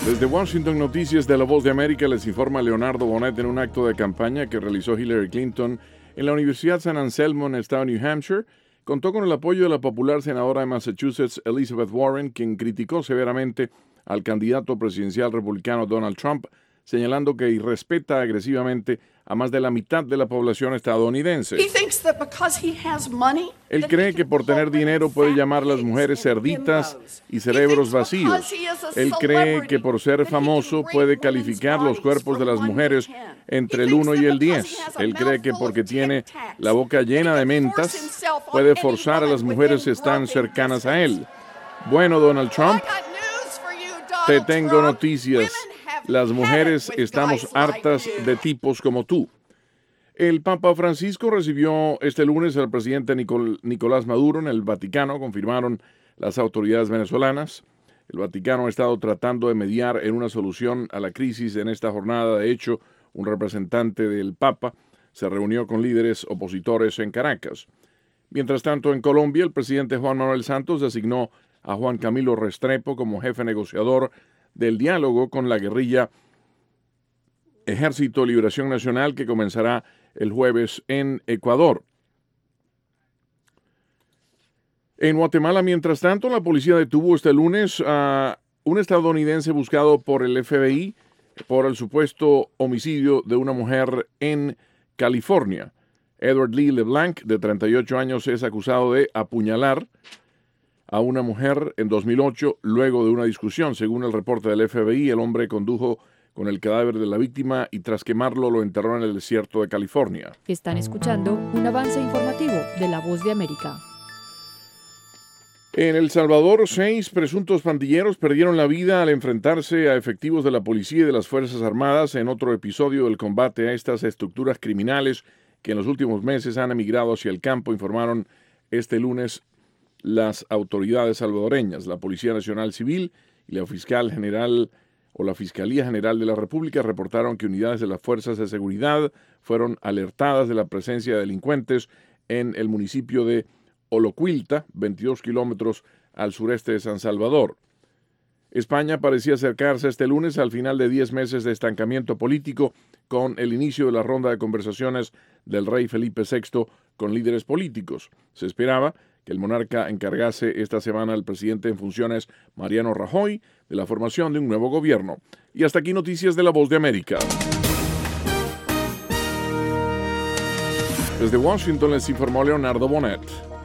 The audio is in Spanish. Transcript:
Desde Washington, Noticias de La Voz de América, les informa Leonardo Bonet en un acto de campaña que realizó Hillary Clinton en la Universidad San Anselmo en el estado de New Hampshire. Contó con el apoyo de la popular senadora de Massachusetts, Elizabeth Warren, quien criticó severamente al candidato presidencial republicano Donald Trump, señalando que irrespeta agresivamente a más de la mitad de la población estadounidense. Él cree que por tener dinero puede llamar a las mujeres cerditas y cerebros vacíos. Él cree que por ser famoso puede calificar los cuerpos de las mujeres entre el 1 y el 10. Él cree que porque tiene la boca llena de mentas puede forzar a las mujeres que están cercanas a él. Bueno, Donald Trump, te tengo noticias. Las mujeres estamos hartas de tipos como tú. El Papa Francisco recibió este lunes al presidente Nicolás Maduro en el Vaticano, confirmaron las autoridades venezolanas. El Vaticano ha estado tratando de mediar en una solución a la crisis en esta jornada. De hecho, un representante del Papa se reunió con líderes opositores en Caracas. Mientras tanto, en Colombia, el presidente Juan Manuel Santos designó a Juan Camilo Restrepo como jefe negociador del diálogo con la guerrilla Ejército de Liberación Nacional, que comenzará el jueves en Ecuador. En Guatemala, mientras tanto, la policía detuvo este lunes a un estadounidense buscado por el FBI por el supuesto homicidio de una mujer en California. Edward Lee LeBlanc, de 38 años, es acusado de apuñalar a una mujer en 2008 luego de una discusión. Según el reporte del FBI, el hombre condujo con el cadáver de la víctima y tras quemarlo lo enterró en el desierto de California. Están escuchando un avance informativo de La Voz de América. En El Salvador, 6 presuntos pandilleros perdieron la vida al enfrentarse a efectivos de la policía y de las Fuerzas Armadas en otro episodio del combate a estas estructuras criminales que en los últimos meses han emigrado hacia el campo, informaron este lunes las autoridades salvadoreñas. La Policía Nacional Civil y la Fiscalía General de la República reportaron que unidades de las fuerzas de seguridad fueron alertadas de la presencia de delincuentes en el municipio de Olocuilta, 22 kilómetros al sureste de San Salvador. España parecía acercarse este lunes al final de 10 meses de estancamiento político con el inicio de la ronda de conversaciones del rey Felipe VI con líderes políticos. Se esperaba que el monarca encargase esta semana al presidente en funciones, Mariano Rajoy, de la formación de un nuevo gobierno. Y hasta aquí noticias de La Voz de América. Desde Washington les informó Leonardo Bonet.